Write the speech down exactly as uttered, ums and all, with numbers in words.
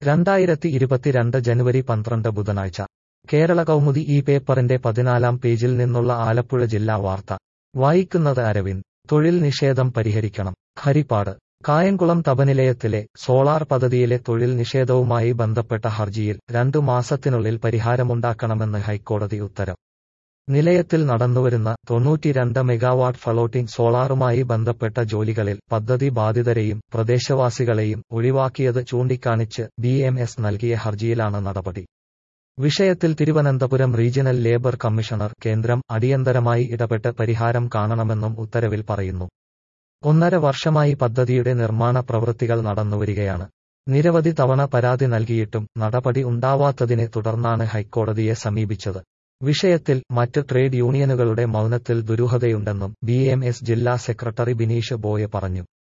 രണ്ടായിരത്തി ഇരുപത്തിരണ്ട് ജനുവരി പന്ത്രണ്ട് ബുധനാഴ്ച കേരള കൗമുദി ഈ പേപ്പറിന്റെ പതിനാലാം പേജിൽ നിന്നുള്ള ആലപ്പുഴ ജില്ലാ വാർത്ത വായിക്കുന്നത് അരവിന്ദ്. തൊഴിൽ നിഷേധം പരിഹരിക്കണം. ഹരിപ്പാട്. കായംകുളം തപനിലയത്തിലെ സോളാർ പദ്ധതിയിലെ തൊഴിൽ നിഷേധവുമായി ബന്ധപ്പെട്ട ഹർജിയിൽ രണ്ടു മാസത്തിനുള്ളിൽ പരിഹാരമുണ്ടാക്കണമെന്ന് ഹൈക്കോടതി ഉത്തരവ്. നിലയത്തിൽ നടന്നുവരുന്ന തൊണ്ണൂറ്റിരണ്ട് മെഗാവാട്ട് ഫ്ലോട്ടിംഗ് സോളാറുമായി ബന്ധപ്പെട്ട ജോലികളിൽ പദ്ധതി ബാധിതരെയും പ്രദേശവാസികളെയും ഒഴിവാക്കിയത് ചൂണ്ടിക്കാണിച്ച് ബി എം എസ് നൽകിയ ഹർജിയിലാണ് നടപടി. വിഷയത്തിൽ തിരുവനന്തപുരം റീജിയണൽ ലേബർ കമ്മീഷണർ കേന്ദ്രം അടിയന്തരമായി ഇടപെട്ട് പരിഹാരം കാണണമെന്നും ഉത്തരവിൽ പറയുന്നു. ഒന്നര വർഷമായി പദ്ധതിയുടെ നിർമ്മാണ പ്രവൃത്തികൾ നടന്നുവരികയാണ്. നിരവധി തവണ പരാതി നൽകിയിട്ടും നടപടി ഉണ്ടാവാത്തതിനെ തുടർന്നാണ് ഹൈക്കോടതിയെ സമീപിച്ചത്. വിഷയത്തിൽ മറ്റ് ട്രേഡ് യൂണിയനുകളുടെ മൗനത്തിൽ ദുരൂഹതയുണ്ടെന്നും ബി എം എസ് ജില്ലാ സെക്രട്ടറി ബിനീഷ് ബോയ പറഞ്ഞു.